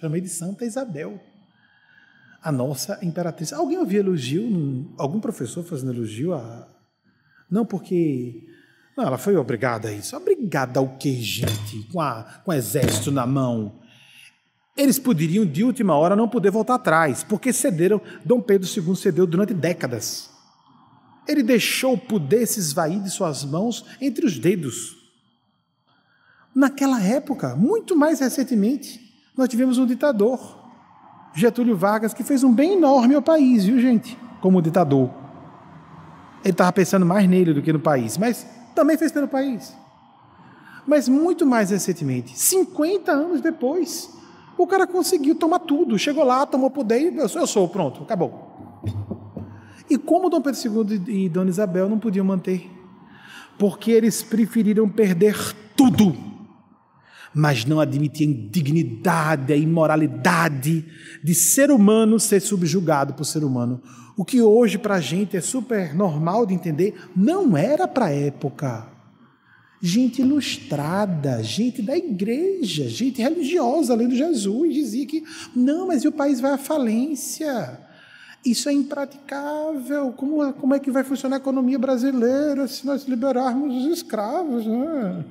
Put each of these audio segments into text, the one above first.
Chamei de Santa Isabel, a nossa imperatriz. Alguém ouviu elogio? Algum professor fazendo elogio a... Não, porque... Não, ela foi obrigada a isso. Obrigada ao quê, gente? Com exército na mão. Eles poderiam, de última hora, não poder voltar atrás, porque cederam, Dom Pedro II cedeu durante décadas. Ele deixou o poder se esvair de suas mãos entre os dedos. Naquela época, muito mais recentemente, nós tivemos um ditador, Getúlio Vargas, que fez um bem enorme ao país, viu, gente? Como ditador. Ele estava pensando mais nele do que no país, mas também fez pelo país. Mas muito mais recentemente, 50 anos depois, o cara conseguiu tomar tudo. Chegou lá, tomou poder e eu sou, pronto, acabou. E como Dom Pedro II e Dona Isabel não podiam manter? Porque eles preferiram perder tudo, mas não admitiam a dignidade, a imoralidade de ser humano ser subjugado por ser humano. O que hoje para a gente é super normal de entender, não era para a época. Gente ilustrada, gente da igreja, gente religiosa, lendo Jesus, dizia que não, mas e o país vai à falência? Isso é impraticável. Como é que vai funcionar a economia brasileira se nós liberarmos os escravos? Né?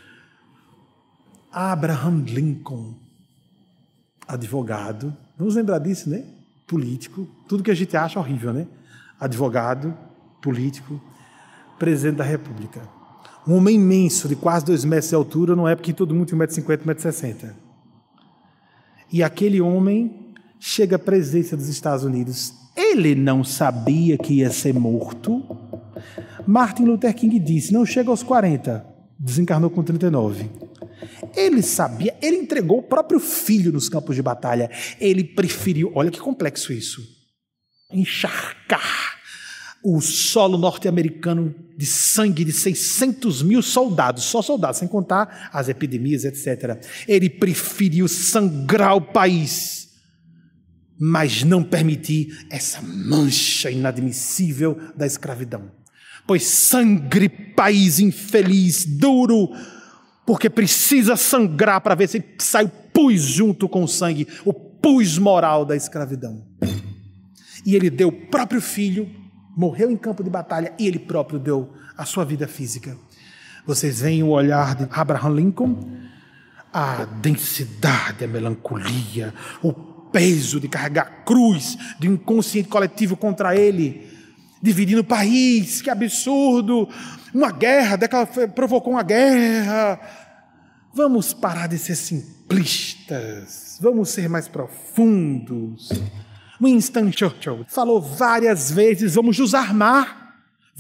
Abraham Lincoln, advogado, vamos lembrar disso, né? Político, tudo que a gente acha horrível, né? Advogado, político, presidente da República. Um homem imenso, de quase 2 metros de altura, numa época em que todo mundo tinha 1,50 m, 1,60 m. E aquele homem chega à presidência dos Estados Unidos. Ele não sabia que ia ser morto. Martin Luther King disse, não chega aos 40, desencarnou com 39. Ele sabia, ele entregou o próprio filho nos campos de batalha. Ele preferiu, olha que complexo isso, encharcar o solo norte-americano de sangue de 600 mil soldados, só soldados, sem contar as epidemias, etc. Ele preferiu sangrar o país, mas não permitir essa mancha inadmissível da escravidão. Pois sangre, país infeliz, duro, porque precisa sangrar para ver se sai o pus junto com o sangue, o pus moral da escravidão. E ele deu o próprio filho, morreu em campo de batalha, e ele próprio deu a sua vida física. Vocês veem o olhar de Abraham Lincoln, a densidade, a melancolia, o peso de carregar a cruz de um inconsciente coletivo contra ele, dividindo o país, que absurdo, uma guerra, provocou uma guerra. Vamos parar de ser simplistas, vamos ser mais profundos. Winston Churchill falou várias vezes, vamos nos armar,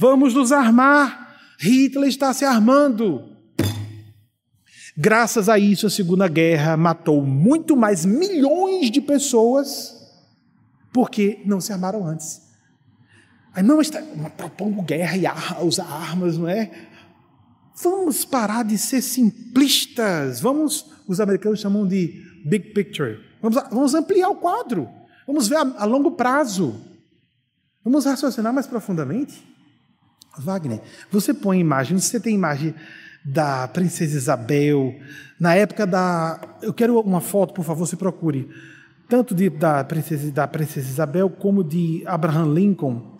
Hitler está se armando. Graças a isso, a Segunda Guerra matou muito mais milhões de pessoas porque não se armaram antes. Aí não está propondo guerra e usar armas, não é? Vamos parar de ser simplistas. Os americanos chamam de big picture. Vamos ampliar o quadro. Vamos ver a longo prazo. Vamos raciocinar mais profundamente. Wagner, você põe imagem, você tem imagem da princesa Isabel, na época da... Eu quero uma foto, por favor, você procure. Tanto da princesa Isabel como de Abraham Lincoln.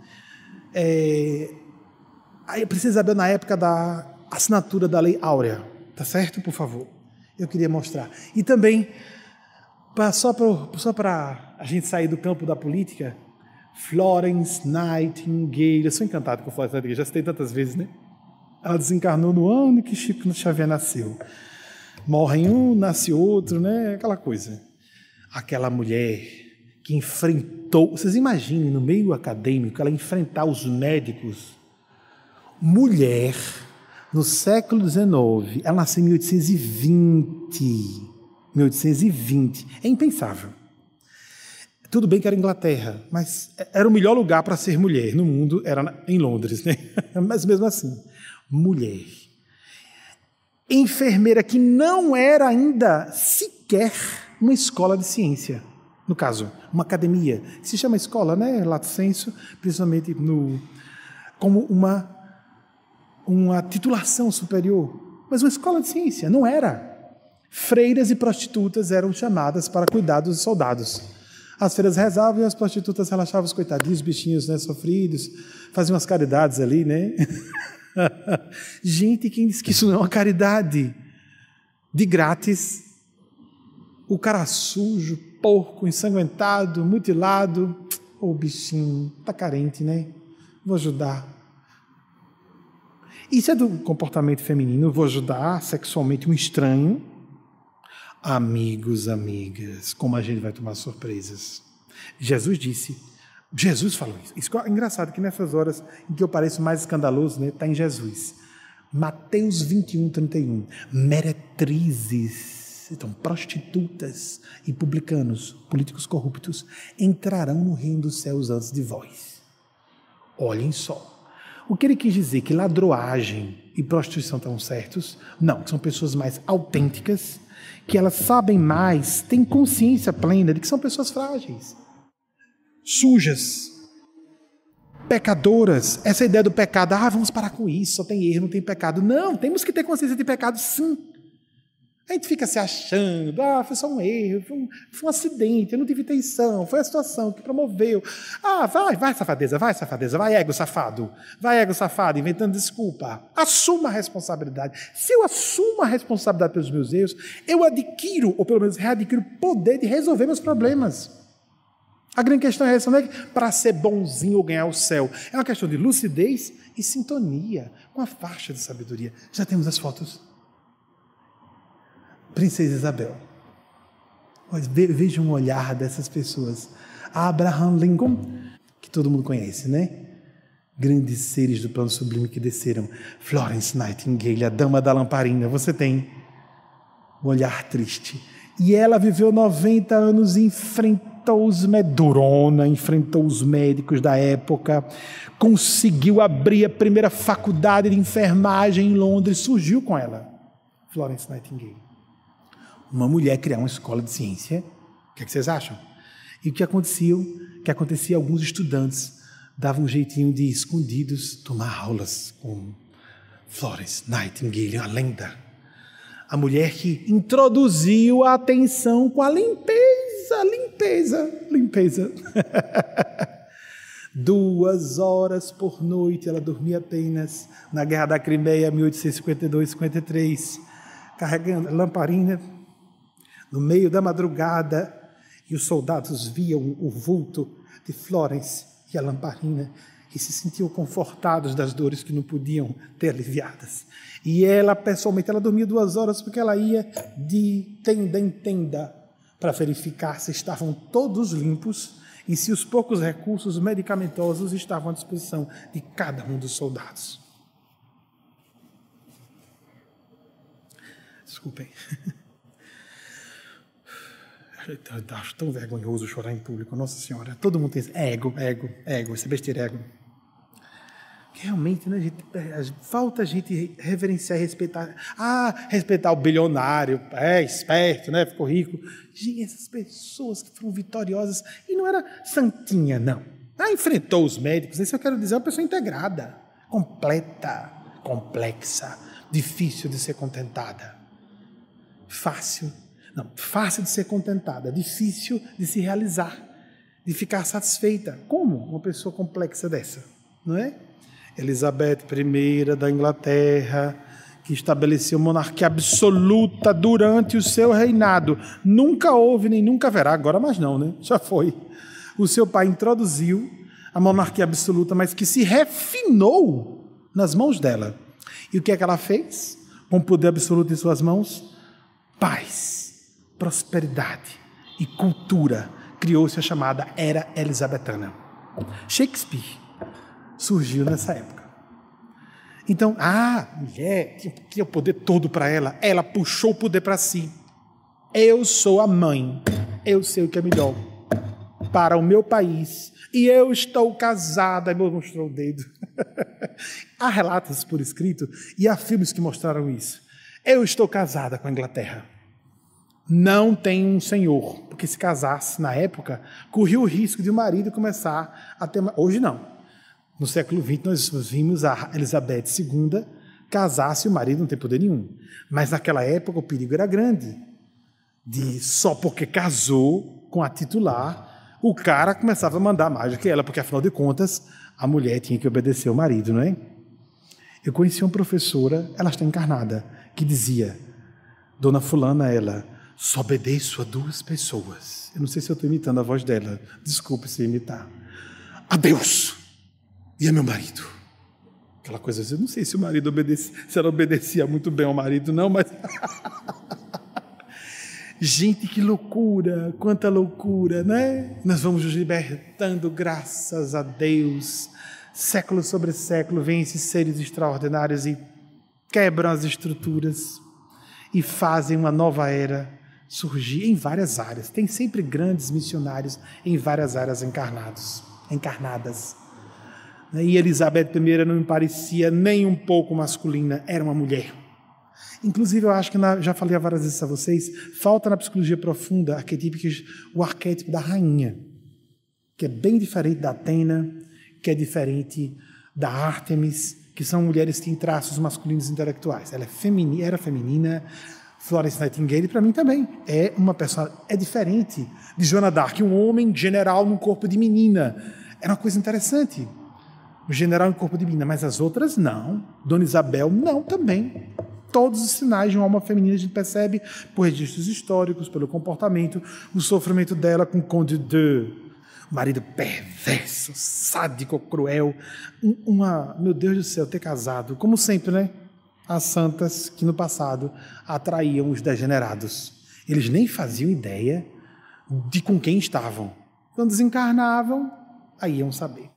A princesa Isabel na época da assinatura da Lei Áurea, tá certo? Por favor, eu queria mostrar. E também, só para a gente sair do campo da política, Florence Nightingale, eu sou encantado com Florence Nightingale, já citei tantas vezes, né? Ela desencarnou no ano que Chico Xavier nasceu. Morre um, nasce outro, né? Aquela coisa. Aquela mulher que enfrentou... Vocês imaginem, no meio acadêmico, ela enfrentar os médicos. Mulher, no século XIX, ela nasceu em 1820. 1820. É impensável. Tudo bem que era Inglaterra, mas era o melhor lugar para ser mulher no mundo, era em Londres, né? Mas mesmo assim, mulher. Enfermeira que não era ainda sequer uma escola de ciência. No caso, uma academia, que se chama escola, né? Lato sensu, principalmente como uma titulação superior. Mas uma escola de ciência, não era. Freiras e prostitutas eram chamadas para cuidar dos soldados. As freiras rezavam e as prostitutas relaxavam os coitadinhos, bichinhos, né, sofridos, faziam umas caridades ali, né? Gente, quem diz que isso não é uma caridade? De grátis. O cara sujo, porco, ensanguentado, mutilado. Ô, bichinho, tá carente, né? Vou ajudar. Isso é do comportamento feminino. Vou ajudar sexualmente um estranho. Amigos, amigas, como a gente vai tomar surpresas. Jesus falou isso. Isso é engraçado que nessas horas em que eu pareço mais escandaloso, né, está em Jesus. Mateus 21, 31. Meretrizes, então prostitutas e publicanos, políticos corruptos, entrarão no reino dos céus antes de vós. Olhem só. O que ele quis dizer? Que ladroagem e prostituição estão certos? Não, são pessoas mais autênticas, que elas sabem mais, têm consciência plena de que são pessoas frágeis, sujas, pecadoras. Essa ideia do pecado, vamos parar com isso, só tem erro, não tem pecado. Não, temos que ter consciência de pecado, sim. A gente fica se achando, foi só um erro, foi um acidente, eu não tive intenção, foi a situação que promoveu. Vai safadeza, vai ego safado, inventando desculpa. Assuma a responsabilidade. Se eu assumo a responsabilidade pelos meus erros, eu adquiro, ou pelo menos readquiro, o poder de resolver meus problemas. A grande questão é essa, não é que para ser bonzinho ou ganhar o céu. É uma questão de lucidez e sintonia, com a faixa de sabedoria. Já temos as fotos. Princesa Isabel. Vejam o olhar dessas pessoas. Abraham Lincoln, que todo mundo conhece, né? Grandes seres do plano sublime que desceram. Florence Nightingale, a dama da lamparina. Você tem um olhar triste. E ela viveu 90 anos e enfrentou os médicos da época, conseguiu abrir a primeira faculdade de enfermagem em Londres, surgiu com ela. Florence Nightingale. Uma mulher criar uma escola de ciência. O que vocês acham? E o que acontecia, alguns estudantes davam um jeitinho de, escondidos, tomar aulas com Florence Nightingale, a lenda. A mulher que introduziu a atenção com a limpeza. 2 horas por noite ela dormia apenas na Guerra da Crimeia, 1852-53, carregando a lamparina no meio da madrugada, e os soldados viam o vulto de Florence e a lamparina e se sentiam confortados das dores que não podiam ter aliviadas. E ela, pessoalmente, ela dormia 2 horas porque ela ia de tenda em tenda para verificar se estavam todos limpos e se os poucos recursos medicamentosos estavam à disposição de cada um dos soldados. Desculpem. Eu acho tão vergonhoso chorar em público. Nossa Senhora, todo mundo tem ego, esse besteira ego. Realmente, né, gente, falta a gente reverenciar e respeitar. Respeitar o bilionário, esperto, né, ficou rico. Gente, essas pessoas que foram vitoriosas, e não era santinha, não. Enfrentou os médicos, isso eu quero dizer, é uma pessoa integrada, completa, complexa, difícil de ser contentada. Fácil de ser contentada, difícil de se realizar, de ficar satisfeita. Como uma pessoa complexa dessa, não é? Elizabeth I da Inglaterra, que estabeleceu monarquia absoluta durante o seu reinado. Nunca houve, nem nunca haverá, agora mais não, né? Já foi. O seu pai introduziu a monarquia absoluta, mas que se refinou nas mãos dela. E o que é que ela fez? Com o poder absoluto em suas mãos? Paz, prosperidade e cultura. Criou-se a chamada Era Elizabetana. Shakespeare surgiu nessa época. Então, mulher tinha o poder todo para ela. Ela puxou o poder para si. Eu sou a mãe. Eu sei o que é melhor para o meu país. E eu estou casada. Mostrou o dedo. Há relatos por escrito e há filmes que mostraram isso. Eu estou casada com a Inglaterra. Não tem um senhor, porque se casasse na época, corria o risco de o marido começar a ter... Hoje não. No século XX nós vimos a Elizabeth II casasse, o marido não tem poder nenhum. Mas naquela época o perigo era grande. De só porque casou com a titular, o cara começava a mandar mais do que ela, porque afinal de contas a mulher tinha que obedecer ao marido, não é? Eu conheci uma professora, ela está encarnada, que dizia, Dona Fulana, ela, só obedeço a 2 pessoas. Eu não sei se eu estou imitando a voz dela, desculpe se eu imitar. A Deus e a meu marido. Aquela coisa, eu não sei se o marido se ela obedecia muito bem ao marido, não, mas... Gente, que loucura, quanta loucura, né? Nós vamos nos libertando, graças a Deus. Século sobre século, vêm esses seres extraordinários e quebram as estruturas e fazem uma nova era surgir em várias áreas. Tem sempre grandes missionários em várias áreas encarnadas. E Elizabeth I não me parecia nem um pouco masculina, era uma mulher. Inclusive, eu acho que, já falei várias vezes a vocês, falta na psicologia profunda o arquétipo da rainha, que é bem diferente da Atena, que é diferente da Ártemis, que são mulheres que têm traços masculinos intelectuais. Ela era feminina, Florence Nightingale, para mim também, é uma pessoa, é diferente de Joana d'Arc, um homem general num corpo de menina. Era uma coisa interessante. O general em corpo de menina, mas as outras não. Dona Isabel, não, também. Todos os sinais de uma alma feminina a gente percebe por registros históricos, pelo comportamento, o sofrimento dela com o Conde de... marido perverso, sádico, cruel. Meu Deus do céu, ter casado, como sempre, né? As santas que no passado atraíam os degenerados. Eles nem faziam ideia de com quem estavam. Quando desencarnavam, aí iam saber.